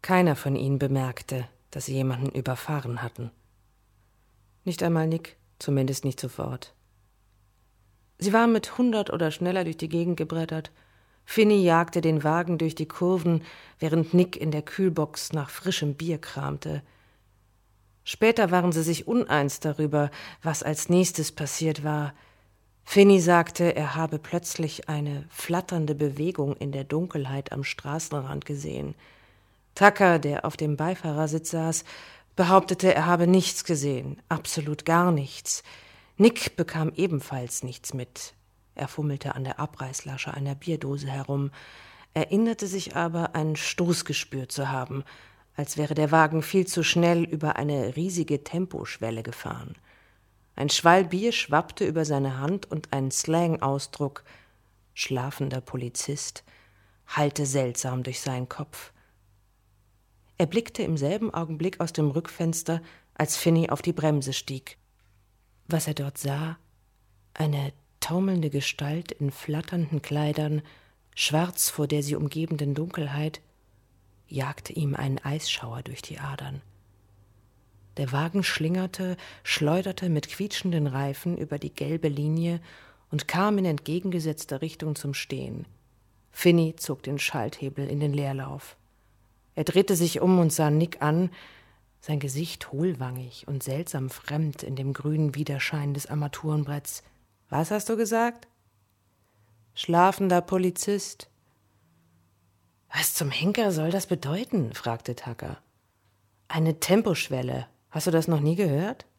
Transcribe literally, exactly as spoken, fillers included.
Keiner von ihnen bemerkte, dass sie jemanden überfahren hatten. Nicht einmal Nick, zumindest nicht sofort. Sie waren mit hundert oder schneller durch die Gegend gebrettert. Finney jagte den Wagen durch die Kurven, während Nick in der Kühlbox nach frischem Bier kramte. Später waren sie sich uneins darüber, was als nächstes passiert war. Finney sagte, er habe plötzlich eine flatternde Bewegung in der Dunkelheit am Straßenrand gesehen. Tucker, der auf dem Beifahrersitz saß, behauptete, er habe nichts gesehen, absolut gar nichts. Nick bekam ebenfalls nichts mit. Er fummelte an der Abreißlasche einer Bierdose herum, erinnerte sich aber, einen Stoß gespürt zu haben, als wäre der Wagen viel zu schnell über eine riesige Temposchwelle gefahren. Ein Schwall Bier schwappte über seine Hand und ein Slang-Ausdruck, schlafender Polizist, hallte seltsam durch seinen Kopf. Er blickte im selben Augenblick aus dem Rückfenster, als Finney auf die Bremse stieg. Was er dort sah, eine taumelnde Gestalt in flatternden Kleidern, schwarz vor der sie umgebenden Dunkelheit, jagte ihm einen Eisschauer durch die Adern. Der Wagen schlingerte, schleuderte mit quietschenden Reifen über die gelbe Linie und kam in entgegengesetzter Richtung zum Stehen. Finney zog den Schalthebel in den Leerlauf. Er drehte sich um und sah Nick an, sein Gesicht hohlwangig und seltsam fremd in dem grünen Widerschein des Armaturenbretts. »Was hast du gesagt?« »Schlafender Polizist.« »Was zum Henker soll das bedeuten?« fragte Tucker. »Eine Temposchwelle. Hast du das noch nie gehört?«